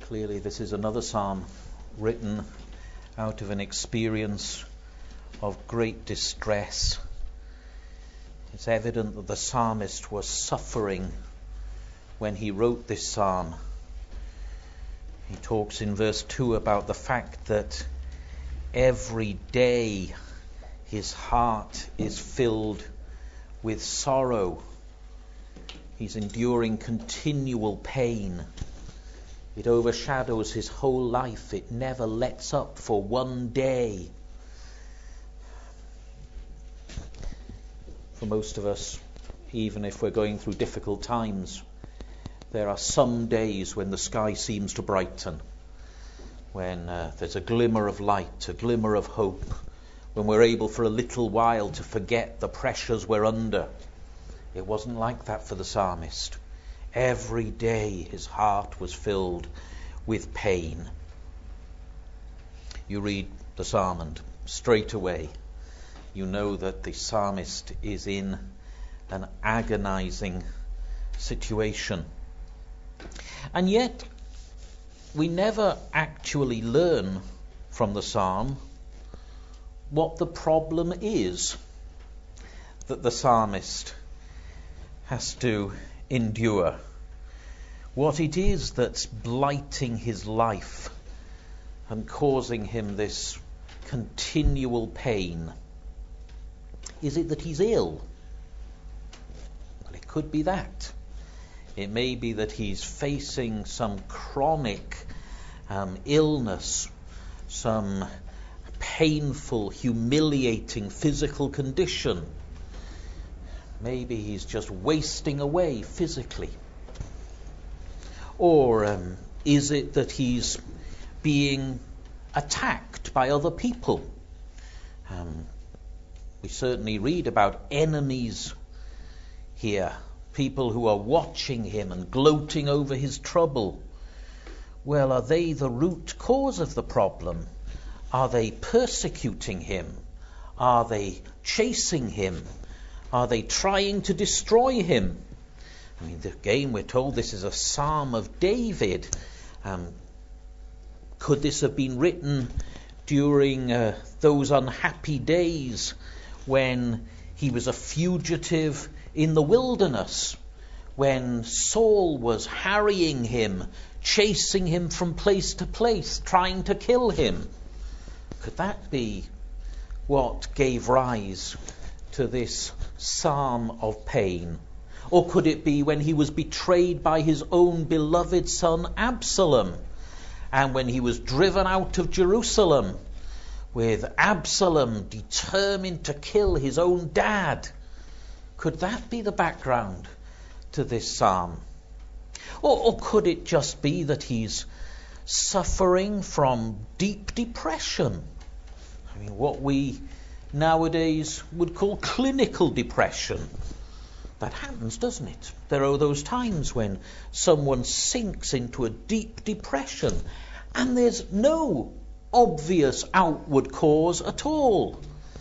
Clearly, this is another psalm written out of an experience of great distress. It's evident that the psalmist was suffering when he wrote this psalm. He talks in verse 2 about the fact that every day his heart is filled with sorrow. He's enduring continual pain. It overshadows his whole life. It never lets up for one day. For most of us, even if we're going through difficult times, there are some days when the sky seems to brighten, when there's a glimmer of light, a glimmer of hope, when we're able for a little while to forget the pressures we're under. It wasn't like that for the psalmist. Every day his heart was filled with pain. You read the psalm and straight away you know that the psalmist is in an agonizing situation. And yet we never actually learn from the psalm what the problem is that the psalmist has to endure, what it is that's blighting his life and causing him this continual pain. Is it that he's ill? Well, it could be that. It may be that he's facing some chronic illness, some painful, humiliating physical condition. Maybe he's just wasting away physically. Or is it that he's being attacked by other people? We certainly read about enemies here, people who are watching him and gloating over his trouble. Well, are they the root cause of the problem? Are they persecuting him? Are they chasing him? Are they trying to destroy him? I mean, again, we're told this is a psalm of David. Could this have been written during those unhappy days when he was a fugitive in the wilderness, when Saul was harrying him, chasing him from place to place, trying to kill him? Could that be what gave rise to this psalm of pain? Or could it be when he was betrayed by his own beloved son Absalom, and when he was driven out of Jerusalem, with Absalom determined to kill his own dad? Could that be the background to this psalm? Or could it just be that he's suffering from deep depression? I mean, what we nowadays would call clinical depression. That happens, doesn't it? There are those times when someone sinks into a deep depression and there's no obvious outward cause at all.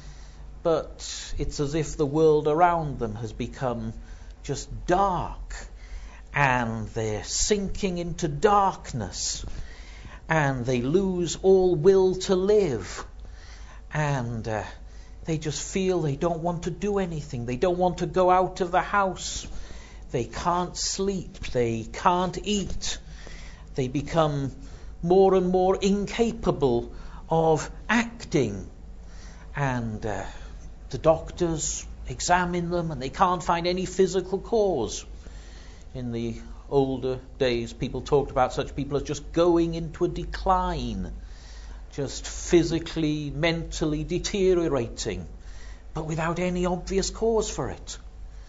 But it's as if the world around them has become just dark, and they're sinking into darkness, and they lose all will to live, and they just feel they don't want to do anything. They don't want to go out of the house. They can't sleep. They can't eat. They become more and more incapable of acting. And the doctors examine them and they can't find any physical cause. In the older days, people talked about such people as just going into a decline, just physically, mentally deteriorating, but without any obvious cause for it.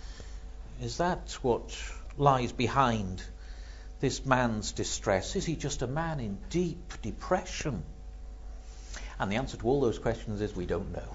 Is that what lies behind this man's distress? Is he just a man in deep depression? And the answer to all those questions is we don't know.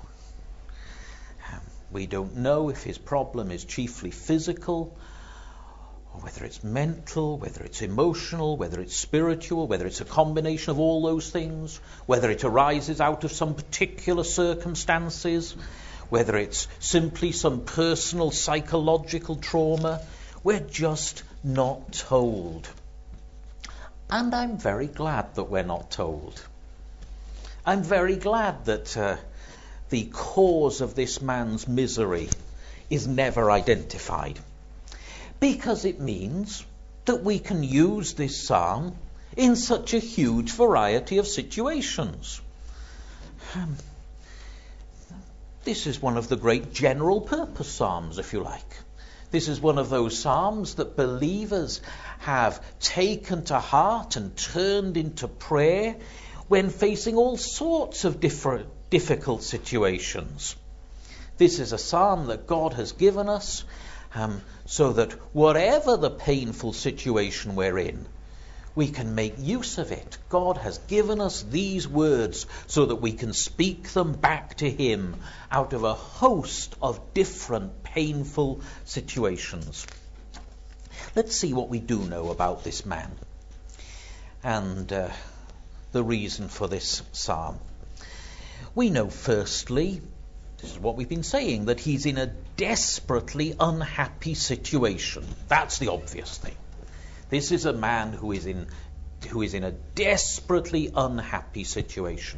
We don't know if his problem is chiefly physical, or whether it's mental, whether it's emotional, whether it's spiritual, whether it's a combination of all those things, whether it arises out of some particular circumstances, whether it's simply some personal psychological trauma. We're just not told. And I'm very glad that we're not told. I'm very glad that the cause of this man's misery is never identified, because it means that we can use this psalm in such a huge variety of situations. This is one of the great general purpose psalms, if you like. This is one of those psalms that believers have taken to heart and turned into prayer when facing all sorts of difficult situations. This is a psalm that God has given us so that whatever the painful situation we're in, we can make use of it. God has given us these words so that we can speak them back to him out of a host of different painful situations. Let's see what we do know about this man and the reason for this psalm. We know, firstly, this is what we've been saying, that he's in a desperately unhappy situation. That's the obvious thing. This is a man who is in a desperately unhappy situation.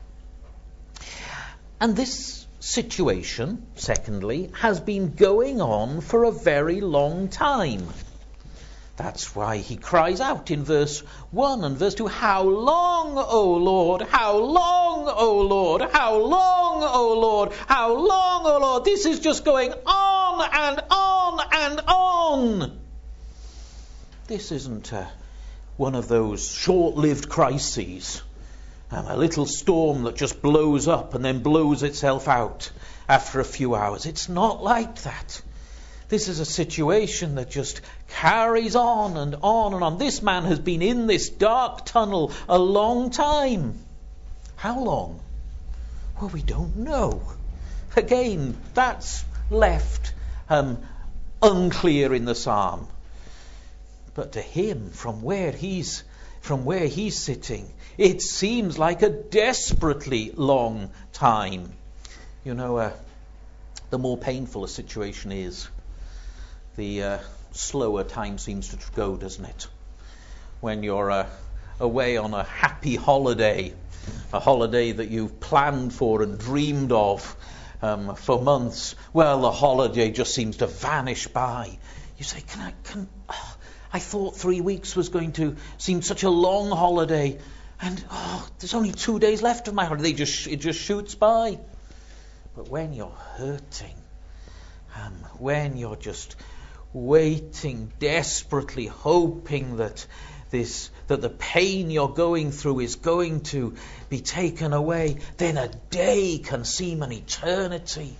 And this situation, secondly, has been going on for a very long time. That's why he cries out in verse 1 and verse 2, "How long, O Lord? How long, O Lord? How long, O Lord? How long, O Lord?" This is just going on and on and on. This isn't one of those short-lived crises, a little storm that just blows up and then blows itself out after a few hours. It's not like that. This is a situation that just carries on and on and on. This man has been in this dark tunnel a long time. How long? Well, we don't know. Again, that's left unclear in the psalm. But to him, from where he's sitting, it seems like a desperately long time. You know, the more painful a situation is, the slower time seems to go, doesn't it? When you're away on a happy holiday, a holiday that you've planned for and dreamed of for months, well, the holiday just seems to vanish by. You say, I thought 3 weeks was going to seem such a long holiday, and there's only 2 days left of my holiday. It just shoots by. But when you're hurting, when you're just waiting desperately, hoping that the pain you're going through is going to be taken away, then a day can seem an eternity.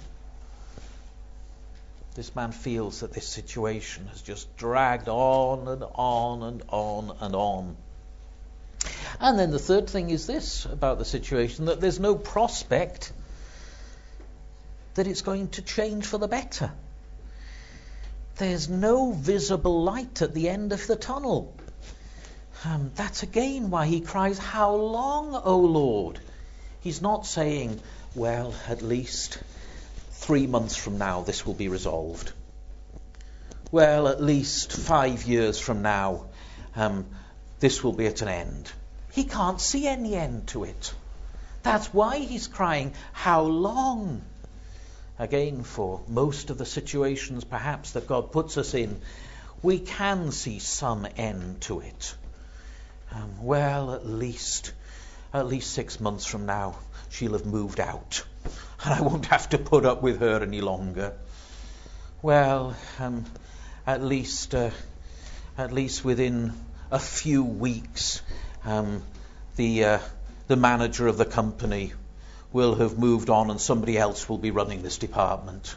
This man feels that this situation has just dragged on and on and on and on. And then the third thing is this about the situation, that there's no prospect that it's going to change for the better. There's no visible light at the end of the tunnel. That's again why he cries, "How long, O Lord?" He's not saying, well, at least 3 months from now this will be resolved. Well, at least 5 years from now this will be at an end. He can't see any end to it. That's why he's crying, "How long?" Again, for most of the situations perhaps that God puts us in, we can see some end to it. Well, at least 6 months from now she'll have moved out, and I won't have to put up with her any longer. Well, at least within a few weeks, the manager of the company will have moved on and somebody else will be running this department.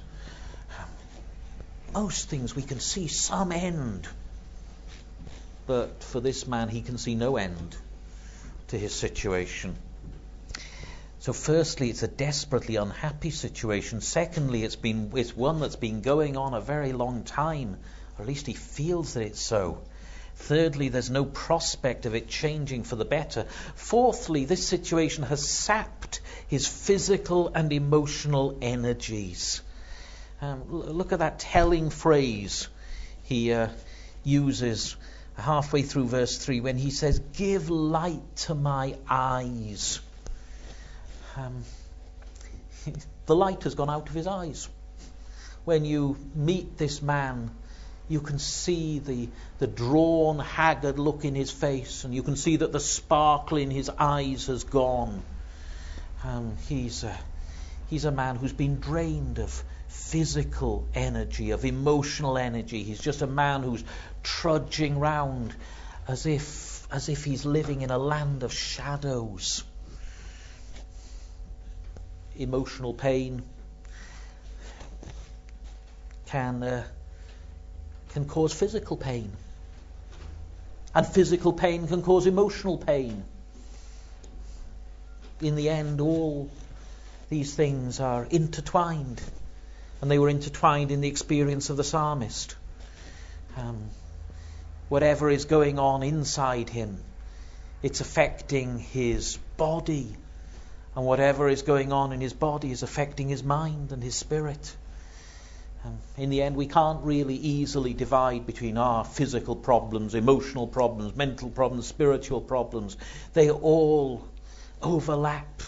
Most things we can see some end. But for this man, he can see no end to his situation. So firstly, it's a desperately unhappy situation. Secondly, it's one that's been going on a very long time, or at least he feels that it's so. Thirdly, there's no prospect of it changing for the better. Fourthly, this situation has sapped his physical and emotional energies. Look at that telling phrase he uses halfway through verse 3 when he says, "Give light to my eyes." The light has gone out of his eyes. When you meet this man, you can see the drawn, haggard look in his face, and you can see that the sparkle in his eyes has gone. He's a man who's been drained of physical energy, of emotional energy. He's just a man who's trudging round as if he's living in a land of shadows. Emotional pain can cause physical pain, and physical pain can cause emotional pain. In the end, all these things are intertwined, and they were intertwined in the experience of the psalmist. Whatever is going on inside him, it's affecting his body, and whatever is going on in his body is affecting his mind and his spirit. In the end, we can't really easily divide between our physical problems, emotional problems, mental problems, spiritual problems. They all overlap,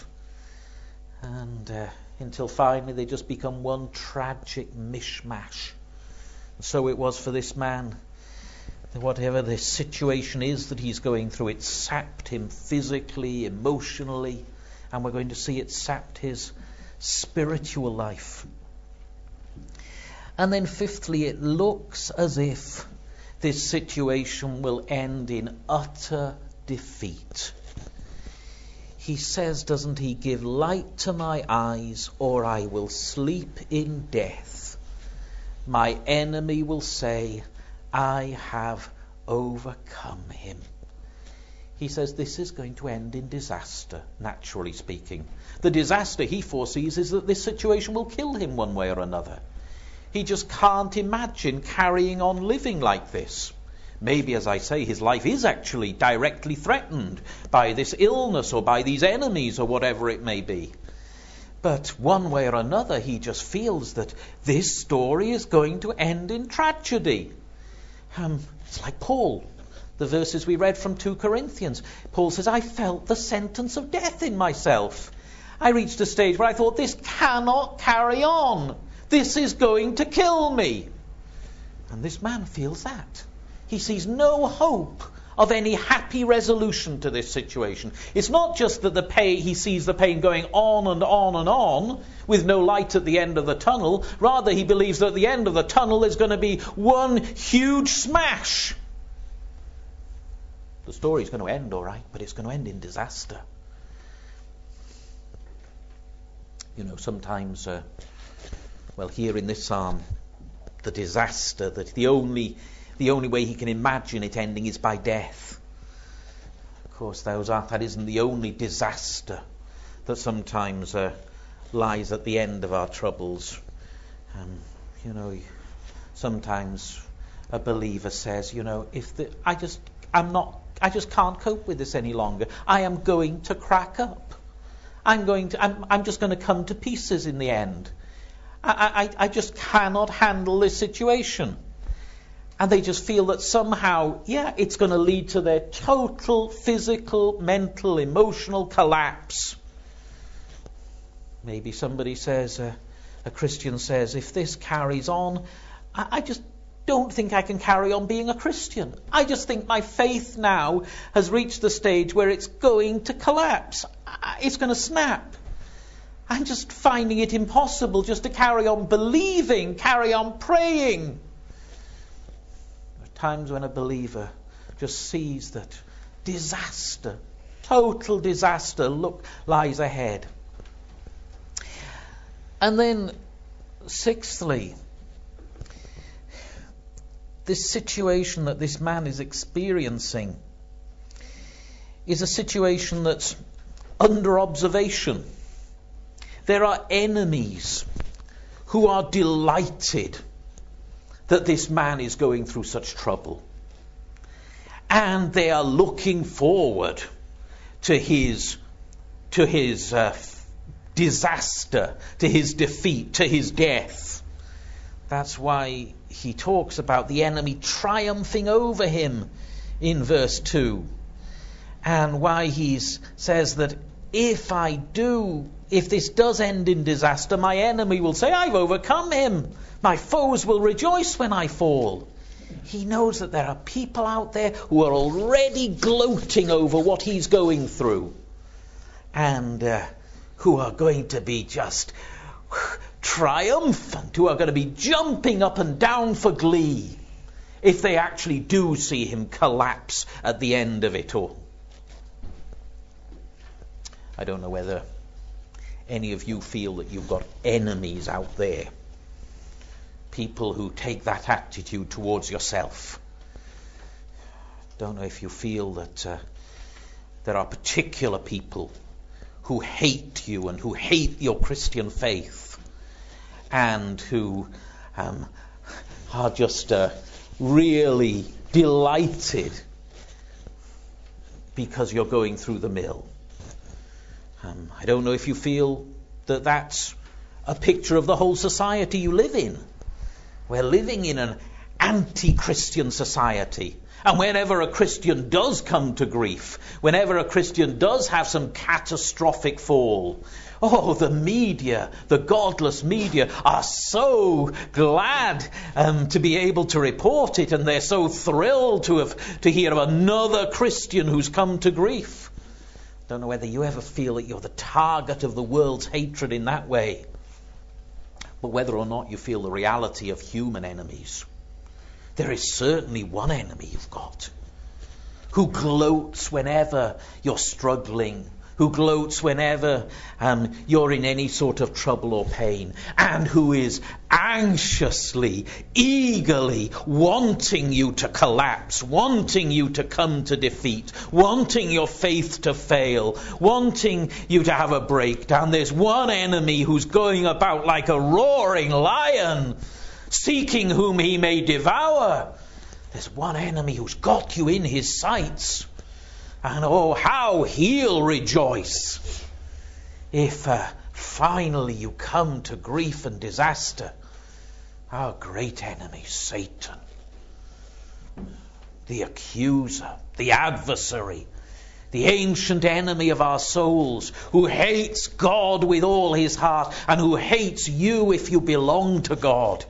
and until finally they just become one tragic mishmash. So it was for this man. Whatever the situation is that he's going through, it sapped him physically, emotionally, and we're going to see it sapped his spiritual life. And then fifthly, it looks as if this situation will end in utter defeat. He says, doesn't he, "Give light to my eyes, or I will sleep in death. My enemy will say, I have overcome him." He says this is going to end in disaster, naturally speaking. The disaster he foresees is that this situation will kill him one way or another. He just can't imagine carrying on living like this. Maybe, as I say, his life is actually directly threatened by this illness or by these enemies or whatever it may be. But one way or another, he just feels that this story is going to end in tragedy. It's like Paul, the verses we read from 2 Corinthians. Paul says, "I felt the sentence of death in myself. I reached a stage where I thought, this cannot carry on. This is going to kill me." And this man feels that. He sees no hope of any happy resolution to this situation. It's not just that he sees the pain going on and on and on with no light at the end of the tunnel. Rather, he believes that at the end of the tunnel is going to be one huge smash. The story's going to end all right, but it's going to end in disaster. You know, sometimes, here in this psalm, the disaster, that the only way he can imagine it ending is by death. Of course, that isn't the only disaster that sometimes lies at the end of our troubles. Sometimes a believer says, I just can't cope with this any longer. I am going to crack up. I'm just going to come to pieces in the end. I just cannot handle this situation. And they just feel that somehow, it's going to lead to their total physical, mental, emotional collapse. Maybe somebody says, a Christian says, if this carries on, I just don't think I can carry on being a Christian. I just think my faith now has reached the stage where it's going to collapse. It's going to snap. I'm just finding it impossible just to carry on believing, carry on praying. There are times when a believer just sees that disaster, total disaster, lies ahead. And then, sixthly, this situation that this man is experiencing is a situation that's under observation. There are enemies who are delighted that this man is going through such trouble. And they are looking forward to his disaster, to his defeat, to his death. That's why he talks about the enemy triumphing over him in verse 2, and why he says that if this does end in disaster, my enemy will say, I've overcome him. My foes will rejoice when I fall. He knows that there are people out there who are already gloating over what he's going through, and who are going to be just triumphant, who are going to be jumping up and down for glee if they actually do see him collapse at the end of it all. I don't know whether any of you feel that you've got enemies out there, people who take that attitude towards yourself. Don't know if you feel that there are particular people who hate you and who hate your Christian faith, and who are just really delighted because you're going through the mill. I don't know if you feel that that's a picture of the whole society you live in. We're living in an anti-Christian society. And whenever a Christian does come to grief, whenever a Christian does have some catastrophic fall, the media, the godless media, are so glad to be able to report it, and they're so thrilled to hear of another Christian who's come to grief. Don't know whether you ever feel that you're the target of the world's hatred in that way, but whether or not you feel the reality of human enemies. There is certainly one enemy you've got who gloats whenever you're struggling, who gloats whenever you're in any sort of trouble or pain, and who is anxiously, eagerly wanting you to collapse, wanting you to come to defeat, wanting your faith to fail, wanting you to have a breakdown. There's one enemy who's going about like a roaring lion, seeking whom he may devour. There's one enemy who's got you in his sights. And how he'll rejoice if finally you come to grief and disaster. Our great enemy, Satan, the accuser, the adversary, the ancient enemy of our souls, who hates God with all his heart, and who hates you if you belong to God.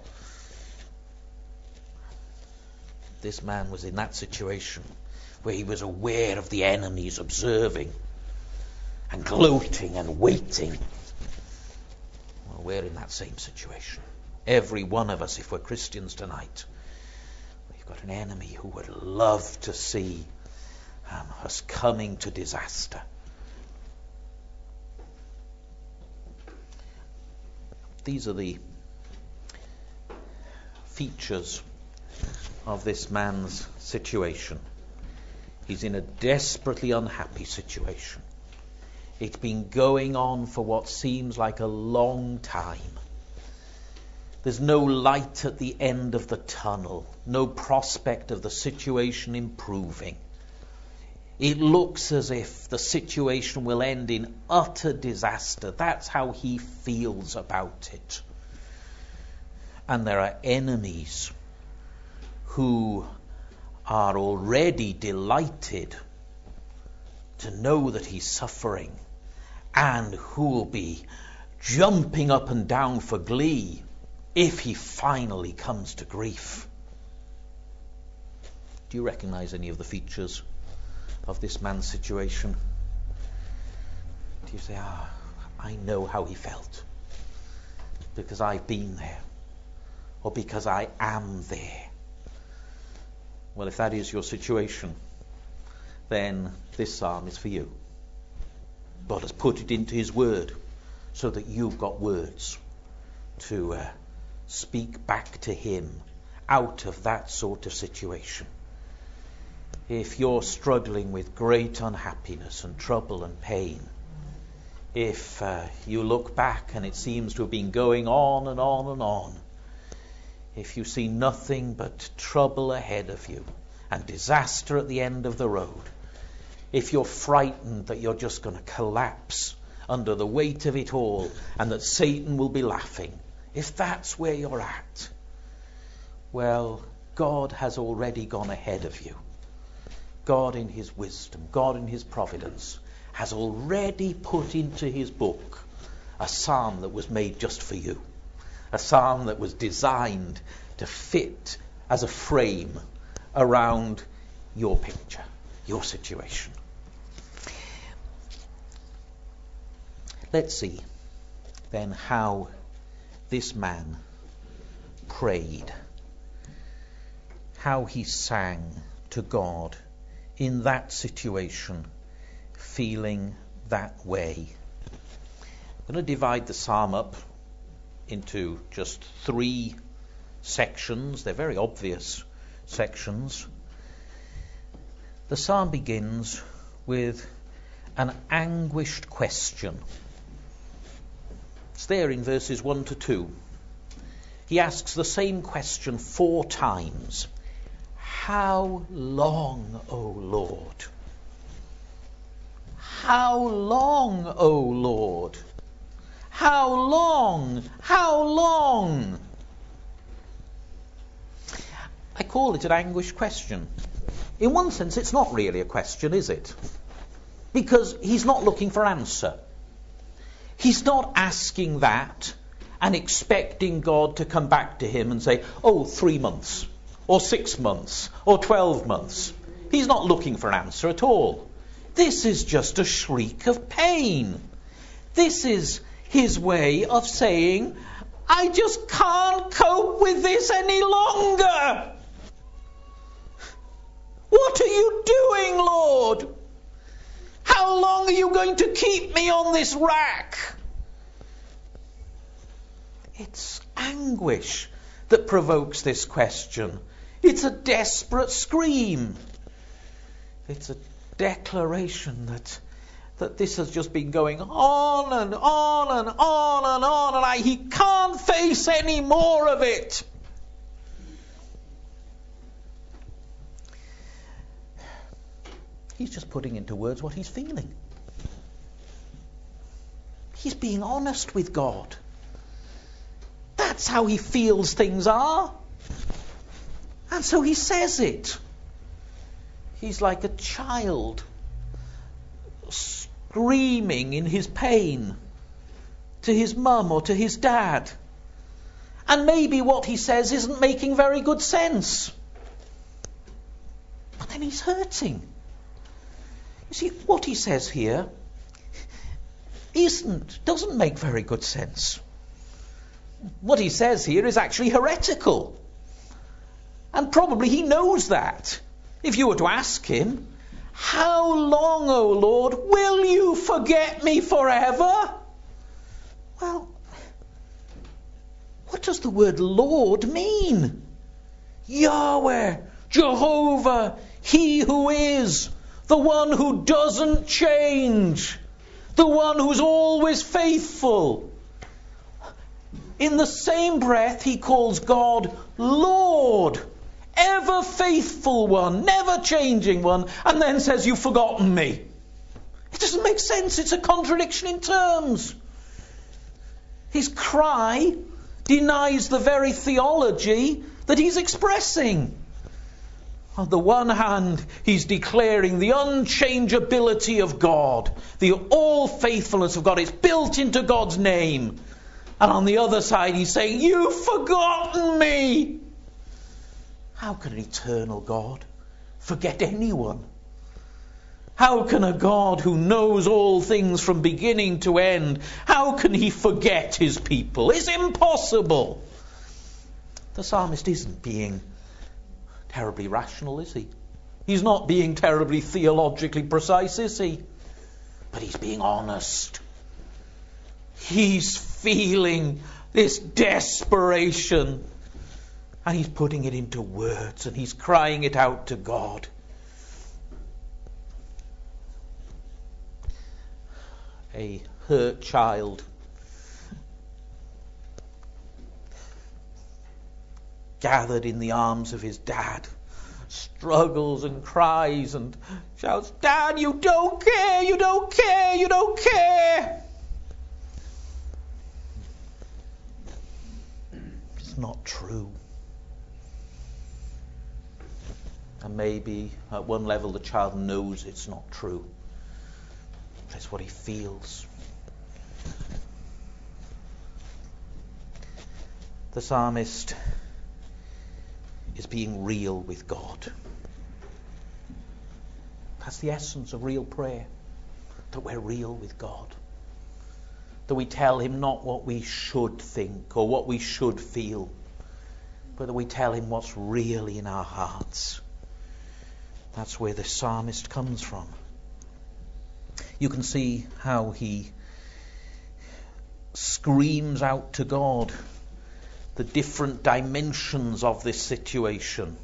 This man was in that situation where he was aware of the enemies observing and gloating and waiting. Well, we're in that same situation. Every one of us, if we're Christians tonight, we've got an enemy who would love to see us coming to disaster. These are the features of this man's situation. He's in a desperately unhappy situation. It's been going on for what seems like a long time. There's no light at the end of the tunnel, no prospect of the situation improving. It looks as if the situation will end in utter disaster. That's how he feels about it. And there are enemies who are already delighted to know that he's suffering, and who will be jumping up and down for glee if he finally comes to grief. Do you recognize any of the features of this man's situation? Do you say, I know how he felt because I've been there, or because I am there? Well, if that is your situation, then this psalm is for you. God has put it into his word so that you've got words to speak back to him out of that sort of situation. If you're struggling with great unhappiness and trouble and pain, if you look back and it seems to have been going on and on and on, if you see nothing but trouble ahead of you and disaster at the end of the road, if you're frightened that you're just going to collapse under the weight of it all and that Satan will be laughing, if that's where you're at, well, God has already gone ahead of you. God in his wisdom, God in his providence, has already put into his book a psalm that was made just for you. A psalm that was designed to fit as a frame around your picture, your situation. Let's see then how this man prayed, how he sang to God in that situation, feeling that way. I'm going to divide the psalm up into just 3 sections. They're very obvious sections. The psalm begins with an anguished question. It's there in verses 1 to 2. He asks the same question 4 times. How long, O Lord? How long, O Lord? How long? How long? I call it an anguished question. In one sense, it's not really a question, is it? Because he's not looking for answer. He's not asking that and expecting God to come back to him and say, 3 months, or 6 months, or 12 months. He's not looking for an answer at all. This is just a shriek of pain. This is his way of saying, I just can't cope with this any longer. What are you doing, Lord? How long are you going to keep me on this rack? It's anguish that provokes this question. It's a desperate scream. It's a declaration that this has just been going on and on and on and on, and he can't face any more of it. He's just putting into words what he's feeling. He's being honest with God. That's how he feels things are. And so he says it. He's like a child screaming in his pain to his mum or to his dad. And maybe what he says isn't making very good sense. But then he's hurting. You see, what he says here doesn't make very good sense. What he says here is actually heretical. And probably he knows that. If you were to ask him, how long, O Lord, will you forget me forever? Well, what does the word Lord mean? Yahweh, Jehovah, he who is, the one who doesn't change, the one who's always faithful. In the same breath, he calls God Lord, ever faithful one, never changing one, and then says, you've forgotten me. It doesn't make sense. It's a contradiction in terms. His cry denies the very theology that he's expressing. On the one hand, he's declaring the unchangeability of God, the all-faithfulness of God. It's built into God's name. And on the other side, he's saying, you've forgotten me. How can an eternal God forget anyone? How can a God who knows all things from beginning to end, how can he forget his people? It's impossible. The psalmist isn't being terribly rational, is he? He's not being terribly theologically precise, is he? But he's being honest. He's feeling this desperation. And he's putting it into words. And he's crying it out to God. A hurt child gathered in the arms of his dad, struggles and cries and shouts, Dad, you don't care, you don't care, you don't care. It's not true. And maybe at one level the child knows it's not true. But it's what he feels. The psalmist is being real with God. That's the essence of real prayer. That we're real with God. That we tell him not what we should think or what we should feel, but that we tell him what's really in our hearts. That's where the psalmist comes from. You can see how he screams out to God the different dimensions of this situation.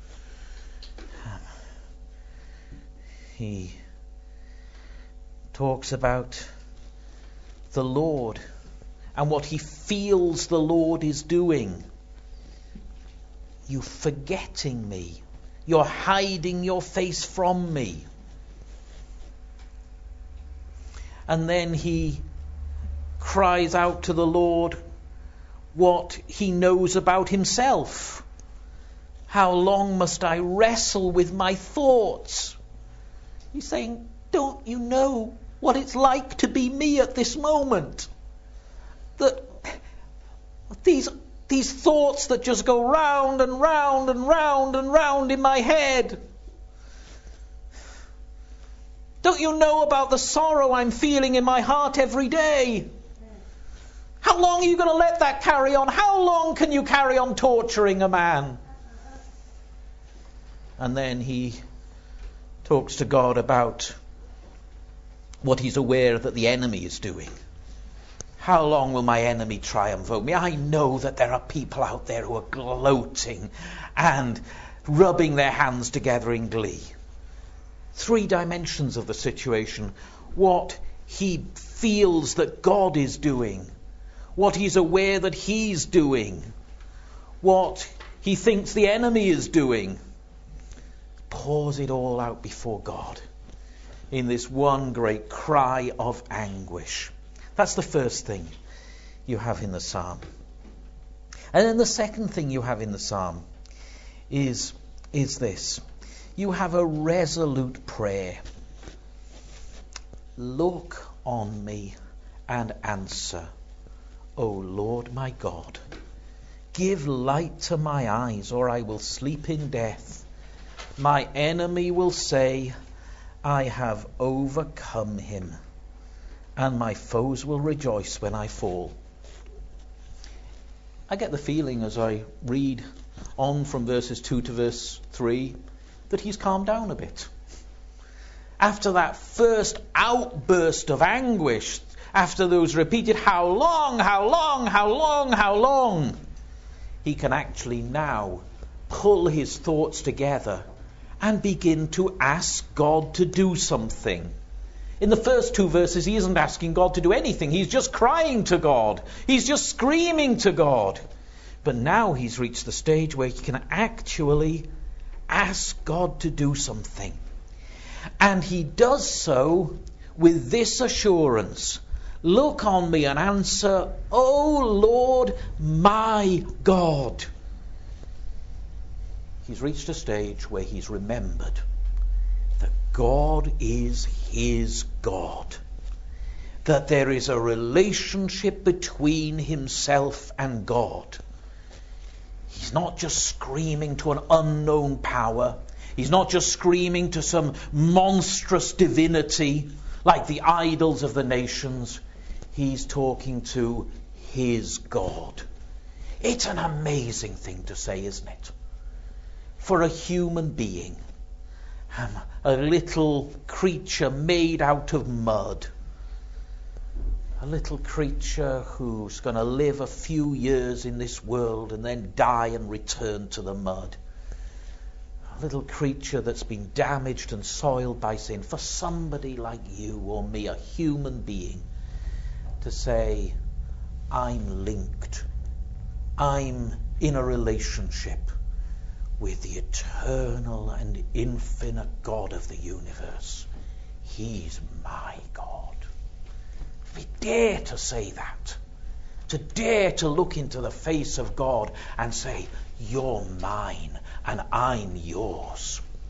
He talks about the Lord and what he feels the Lord is doing. You forgetting me. You're hiding your face from me. And then he cries out to the Lord what he knows about himself. How long must I wrestle with my thoughts? He's saying, don't you know what it's like to be me at this moment? That these thoughts that just go round and round and round and round in my head. Don't you know about the sorrow I'm feeling in my heart every day? How long are you going to let that carry on? How long can you carry on torturing a man? And then he talks to God about what he's aware that the enemy is doing. How long will my enemy triumph over me? I know that there are people out there who are gloating and rubbing their hands together in glee. 3 dimensions of the situation. What he feels that God is doing. What he's aware that he's doing. What he thinks the enemy is doing. Pours it all out before God in this one great cry of anguish. That's the first thing you have in the psalm. And then the second thing you have in the psalm is this. You have a resolute prayer. Look on me and answer, O Lord my God. Give light to my eyes, or I will sleep in death. My enemy will say, I have overcome him, and my foes will rejoice when I fall. I get the feeling as I read on from verses 2 to verse 3 that he's calmed down a bit. After that first outburst of anguish, after those repeated how long, how long, how long, how long, he can actually now pull his thoughts together and begin to ask God to do something. In the first 2 verses, he isn't asking God to do anything. He's just crying to God. He's just screaming to God. But now he's reached the stage where he can actually ask God to do something. And he does so with this assurance. Look on me and answer, O Lord my God. He's reached a stage where he's remembered that God is his God. That there is a relationship between himself and God. He's not just screaming to an unknown power. He's not just screaming to some monstrous divinity like the idols of the nations. He's talking to his God. It's an amazing thing to say, isn't it? For a human being, a little creature made out of mud, a little creature who's going to live a few years in this world and then die and return to the mud. A little creature that's been damaged and soiled by sin. For somebody like you or me, a human being, to say, I'm linked. I'm in a relationship with the eternal and infinite God of the universe. He's my God. We dare to say that. To dare to look into the face of God and say, you're mine and I'm yours.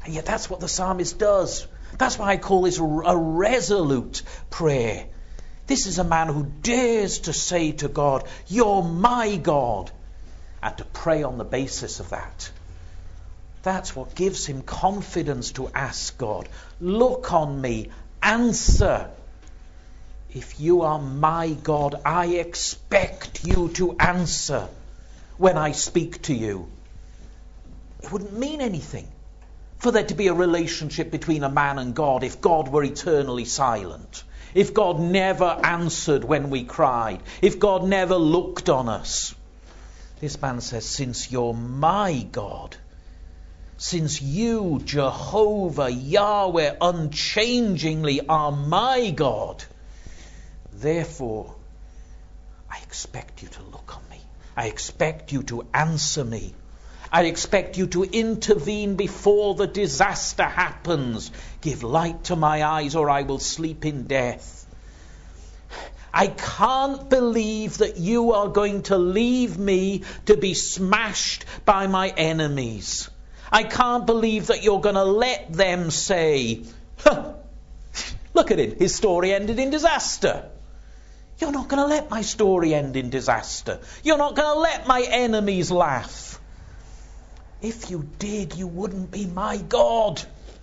And yet that's what the psalmist does. That's why I call this a resolute prayer. This is a man who dares to say to God, you're my God, and to pray on the basis of that. That's what gives him confidence to ask God, look on me, answer. If you are my God, I expect you to answer when I speak to you. It wouldn't mean anything for there to be a relationship between a man and God if God were eternally silent. If God never answered when we cried. If God never looked on us. This man says, since you're my God, since you, Jehovah, Yahweh, unchangingly are my God, therefore, I expect you to look on me. I expect you to answer me. I expect you to intervene before the disaster happens. Give light to my eyes or I will sleep in death. I can't believe that you are going to leave me to be smashed by my enemies. I can't believe that you're going to let them say, look at it, his story ended in disaster. You're not going to let my story end in disaster. You're not going to let my enemies laugh. If you did, you wouldn't be my God.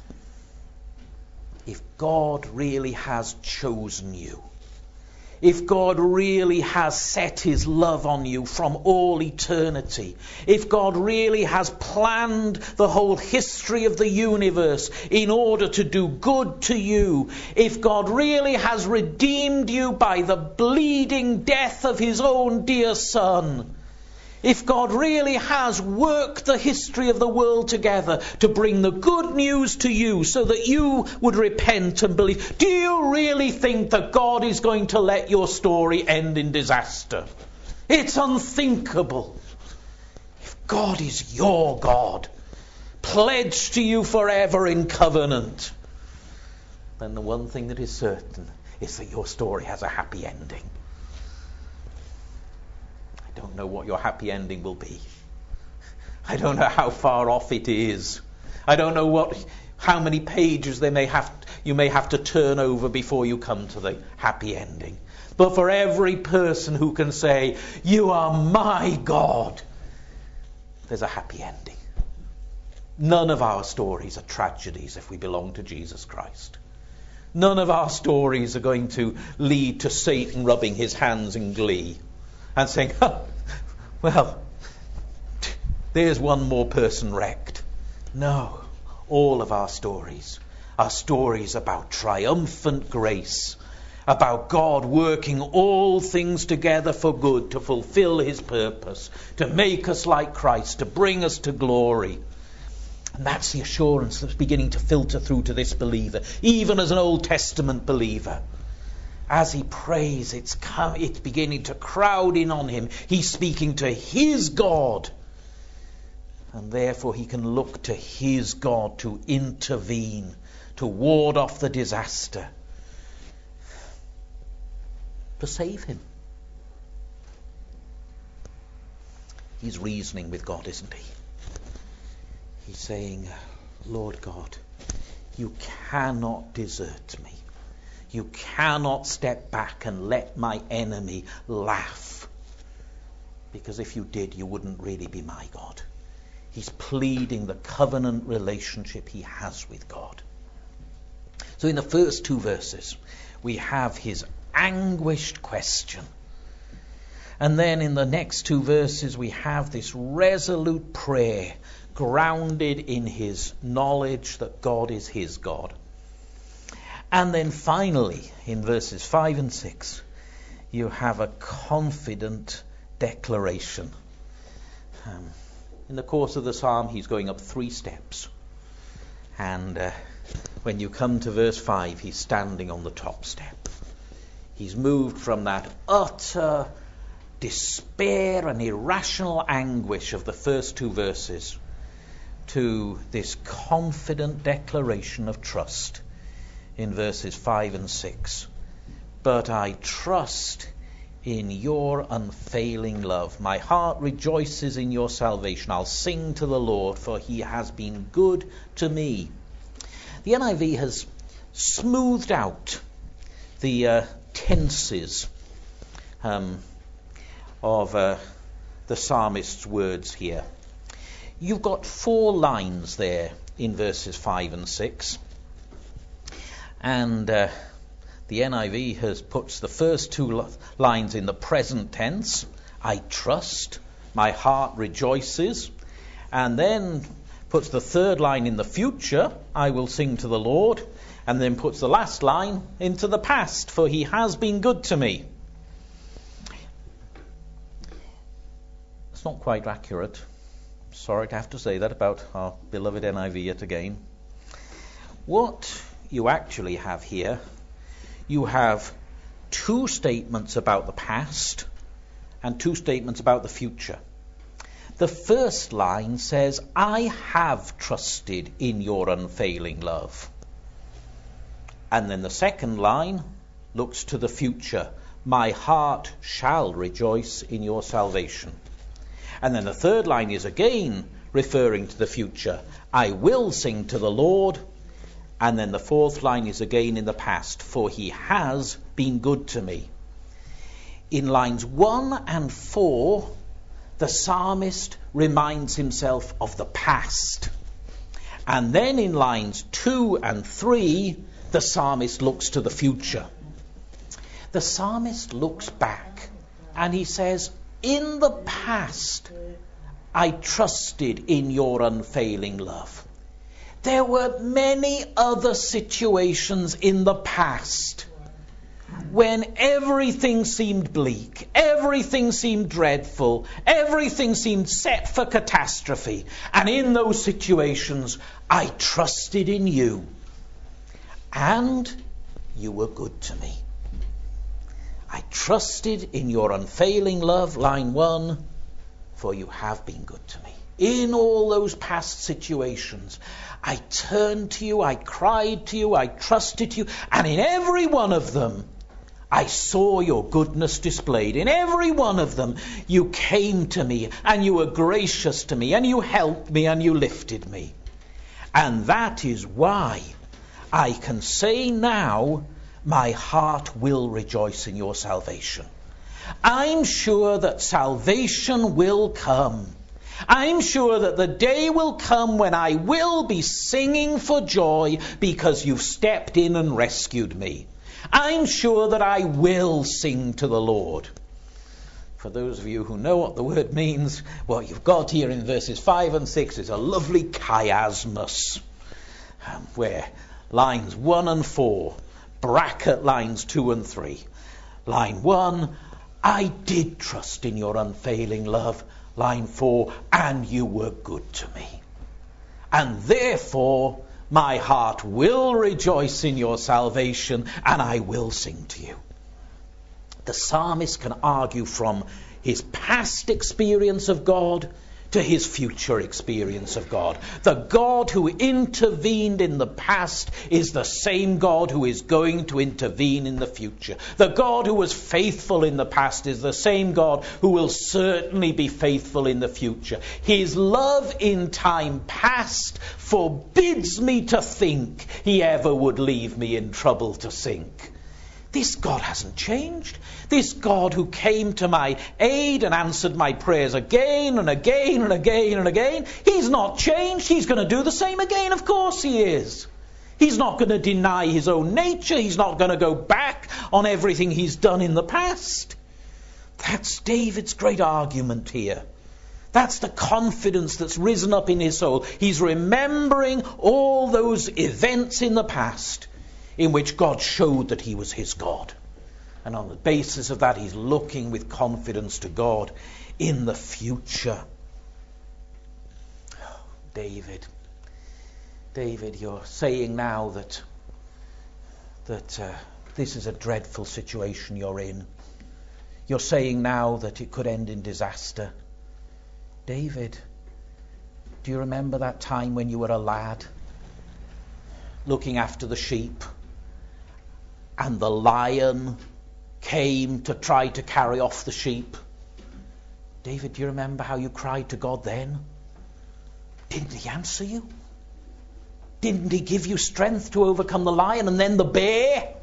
If God really has chosen you, if God really has set his love on you from all eternity, if God really has planned the whole history of the universe in order to do good to you, if God really has redeemed you by the bleeding death of his own dear Son, if God really has worked the history of the world together to bring the good news to you so that you would repent and believe, do you really think that God is going to let your story end in disaster? It's unthinkable. If God is your God, pledged to you forever in covenant, then the one thing that is certain is that your story has a happy ending. I don't know what your happy ending will be. I don't know how far off it is. I don't know how many pages you may have to turn over before you come to the happy ending. But for every person who can say, you are my God, there's a happy ending. None of our stories are tragedies if we belong to Jesus Christ. None of our stories are going to lead to Satan rubbing his hands in glee and saying, well, there's one more person wrecked. No, all of our stories are stories about triumphant grace, about God working all things together for good to fulfill his purpose, to make us like Christ, to bring us to glory. And that's the assurance that's beginning to filter through to this believer, even as an Old Testament believer. As he prays, it's beginning to crowd in on him. He's speaking to his God. And therefore he can look to his God to intervene, to ward off the disaster, to save him. He's reasoning with God, isn't he? He's saying, Lord God, you cannot desert me. You cannot step back and let my enemy laugh. Because if you did, you wouldn't really be my God. He's pleading the covenant relationship he has with God. So in the first two verses, we have his anguished question. And then in the next two verses, we have this resolute prayer grounded in his knowledge that God is his God. And then finally, in verses 5 and 6, you have a confident declaration. In the course of the psalm, he's going up 3 steps. And when you come to verse 5, he's standing on the top step. He's moved from that utter despair and irrational anguish of the first 2 verses to this confident declaration of trust in verses 5 and 6. But I trust in your unfailing love. My heart rejoices in your salvation. I'll sing to the Lord, for he has been good to me. The NIV has smoothed out the tenses of the psalmist's words here. You've got 4 lines there in verses 5 and 6. And the NIV puts the first 2 lines in the present tense. I trust, my heart rejoices. And then puts the 3rd line in the future, I will sing to the Lord. And then puts the last line into the past, for he has been good to me. It's not quite accurate. Sorry to have to say that about our beloved NIV yet again. What you actually have here, you have 2 statements about the past and 2 statements about the future. The first line says, I have trusted in your unfailing love. And then the second line looks to the future. My heart shall rejoice in your salvation. And then the third line is again referring to the future. I will sing to the Lord. And then the 4th line is again in the past. For he has been good to me. In lines 1 and 4, the psalmist reminds himself of the past. And then in lines 2 and 3, the psalmist looks to the future. The psalmist looks back and he says, in the past, I trusted in your unfailing love. There were many other situations in the past when everything seemed bleak, everything seemed dreadful, everything seemed set for catastrophe. And in those situations, I trusted in you. And you were good to me. I trusted in your unfailing love, line 1, for you have been good to me. In all those past situations, I turned to you, I cried to you, I trusted you, and in every one of them, I saw your goodness displayed. In every one of them, you came to me, and you were gracious to me, and you helped me, and you lifted me. And that is why I can say now, my heart will rejoice in your salvation. I'm sure that salvation will come. I'm sure that the day will come when I will be singing for joy because you've stepped in and rescued me. I'm sure that I will sing to the Lord. For those of you who know what the word means, what you've got here in verses 5 and 6 is a lovely chiasmus, where lines 1 and 4 bracket lines 2 and 3. Line 1, I did trust in your unfailing love. Line 4, and you were good to me. And therefore, my heart will rejoice in your salvation, and I will sing to you. The psalmist can argue from his past experience of God to his future experience of God. The God who intervened in the past is the same God who is going to intervene in the future. The God who was faithful in the past is the same God who will certainly be faithful in the future. His love in time past forbids me to think he ever would leave me in trouble to sink. This God hasn't changed. This God who came to my aid and answered my prayers again and again and again and again, he's not changed. He's going to do the same again. Of course he is. He's not going to deny his own nature. He's not going to go back on everything he's done in the past. That's David's great argument here. That's the confidence that's risen up in his soul. He's remembering all those events in the past in which God showed that he was his God. And on the basis of that, he's looking with confidence to God in the future. Oh, David, you're saying now that this is a dreadful situation you're in. You're saying now that it could end in disaster. David, do you remember that time when you were a lad looking after the sheep and the lion came to try to carry off the sheep. David, do you remember how you cried to God then? Didn't he answer you? Didn't he give you strength to overcome the lion and then the bear?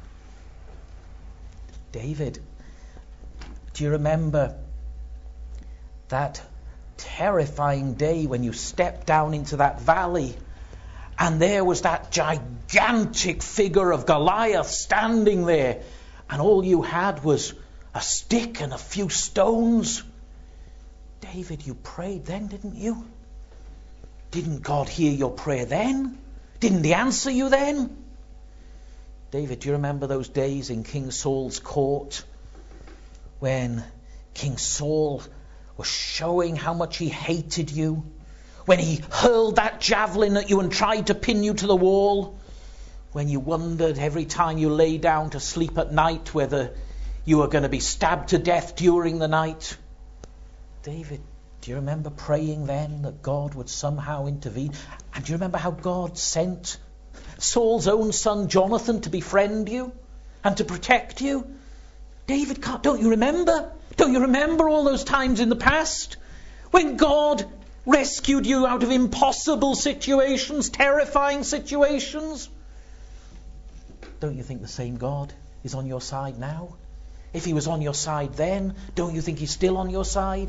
David, do you remember that terrifying day when you stepped down into that valley and there was that gigantic figure of Goliath standing there, and all you had was a stick and a few stones? David, you prayed then, didn't you? Didn't God hear your prayer then? Didn't he answer you then? David, do you remember those days in King Saul's court when King Saul was showing how much he hated you? When he hurled that javelin at you and tried to pin you to the wall? When you wondered every time you lay down to sleep at night whether you were going to be stabbed to death during the night? David, do you remember praying then that God would somehow intervene? And do you remember how God sent Saul's own son Jonathan to befriend you and to protect you? David, don't you remember? Don't you remember all those times in the past when God rescued you out of impossible situations, terrifying situations? Don't you think the same God is on your side now? If he was on your side then, don't you think he's still on your side?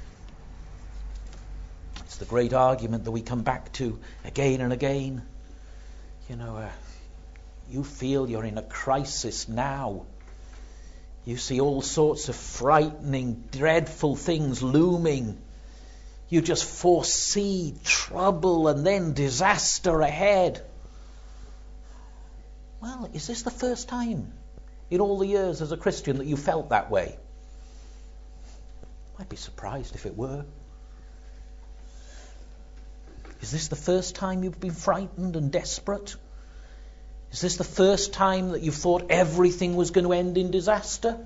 It's the great argument that we come back to again and again. You feel you're in a crisis now. You see all sorts of frightening, dreadful things looming. You just foresee trouble and then disaster ahead. Well, is this the first time in all the years as a Christian that you felt that way? I'd be surprised if it were. Is this the first time you've been frightened and desperate? Is this the first time that you've thought everything was going to end in disaster?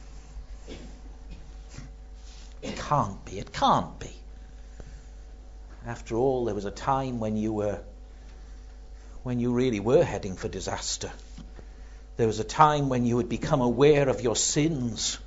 It can't be. It can't be. After all, there was a time when you really were heading for disaster. There was a time when you had become aware of your sins.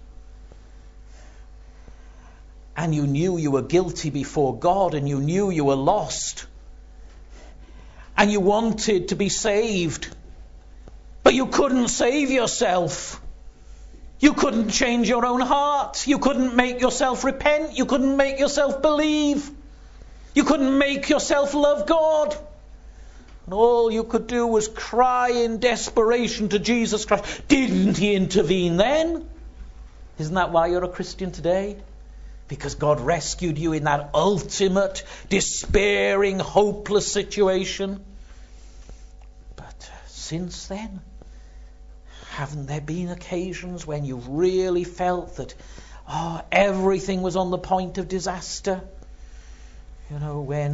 And you knew you were guilty before God, and you knew you were lost. And you wanted to be saved. But you couldn't save yourself. You couldn't change your own heart. You couldn't make yourself repent. You couldn't make yourself believe. You couldn't make yourself love God. And all you could do was cry in desperation to Jesus Christ. Didn't he intervene then? Isn't that why you're a Christian today? Because God rescued you in that ultimate, despairing, hopeless situation. But since then, haven't there been occasions when you've really felt that everything was on the point of disaster? When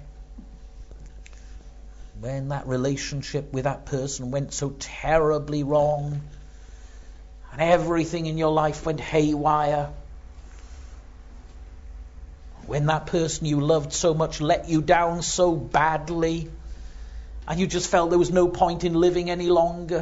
that relationship with that person went so terribly wrong, and everything in your life went haywire. When that person you loved so much let you down so badly, and you just felt there was no point in living any longer.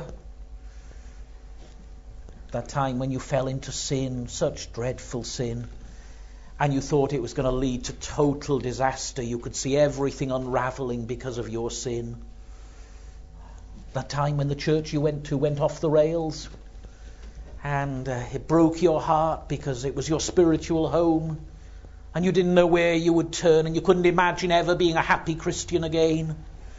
That time when you fell into sin, such dreadful sin, and you thought it was going to lead to total disaster. You could see everything unraveling because of your sin. That time when the church you went to went off the rails, and it broke your heart because it was your spiritual home, and you didn't know where you would turn, and you couldn't imagine ever being a happy Christian again.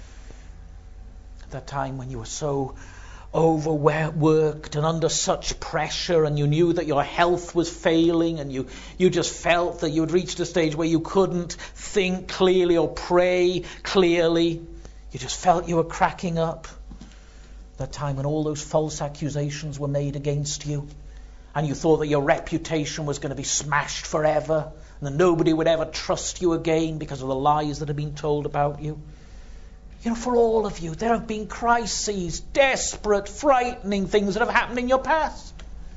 That time when you were so overworked and under such pressure, and you knew that your health was failing, and you just felt that you had reached a stage where you couldn't think clearly or pray clearly. You just felt you were cracking up. That time when all those false accusations were made against you, and you thought that your reputation was going to be smashed forever, and that nobody would ever trust you again because of the lies that had been told about you. For all of you, there have been crises, desperate, frightening things that have happened in your past.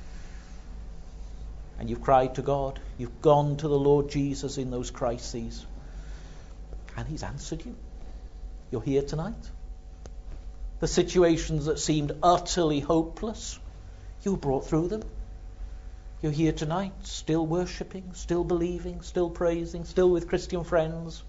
And you've cried to God. You've gone to the Lord Jesus in those crises. And he's answered you. You're here tonight. The situations that seemed utterly hopeless, You were brought through them. You're here tonight, still worshipping, still believing, still praising, still with Christian friends.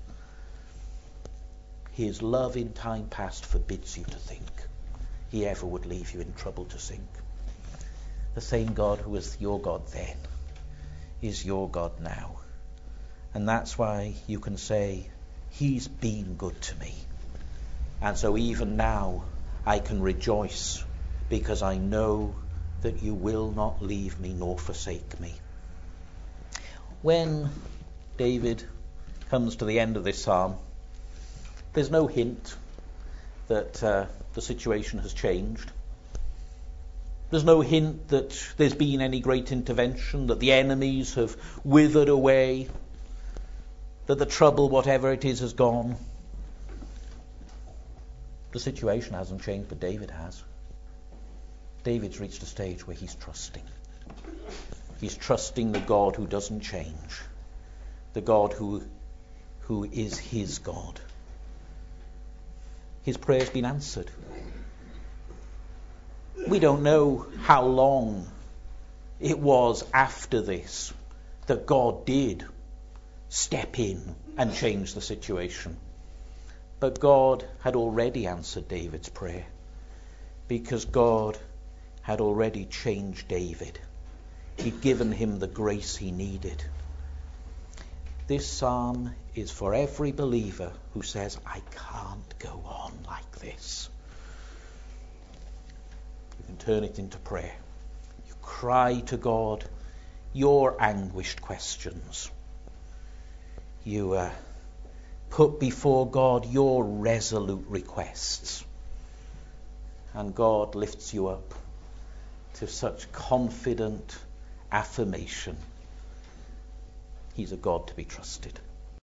His love in time past forbids you to think he ever would leave you in trouble to sink. The same God who was your God then is your God now. And that's why you can say, he's been good to me. And so even now I can rejoice, because I know that you will not leave me nor forsake me. When David comes to the end of this psalm, there's no hint that the situation has changed. There's no hint that there's been any great intervention, that the enemies have withered away, that the trouble, whatever it is, has gone. The situation hasn't changed, but David has. David's reached a stage where he's trusting. He's trusting the God who doesn't change, the God who is his God. His prayer's been answered. We don't know how long it was after this that God did step in and change the situation. But God had already answered David's prayer, because God had already changed David. He'd given him the grace he needed. This psalm is for every believer who says, I can't go on like this. You can turn it into prayer. You cry to God your anguished questions. You put before God your resolute requests. And God lifts you up to such confident affirmation. He's a God to be trusted.